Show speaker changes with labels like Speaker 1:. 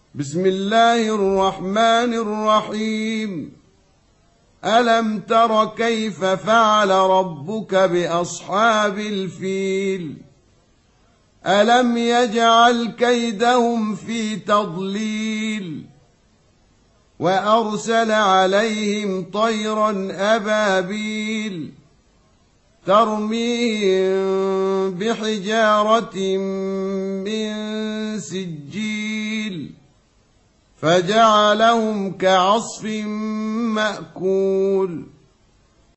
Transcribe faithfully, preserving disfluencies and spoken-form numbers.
Speaker 1: بسم الله الرحمن الرحيم. ألم تر كيف فعل ربك بأصحاب الفيل؟ ألم يجعل كيدهم في تضليل وأرسل عليهم طيرا أبابيل ترميهم بحجارة من سجيل فجعلهم كعصف مأكول.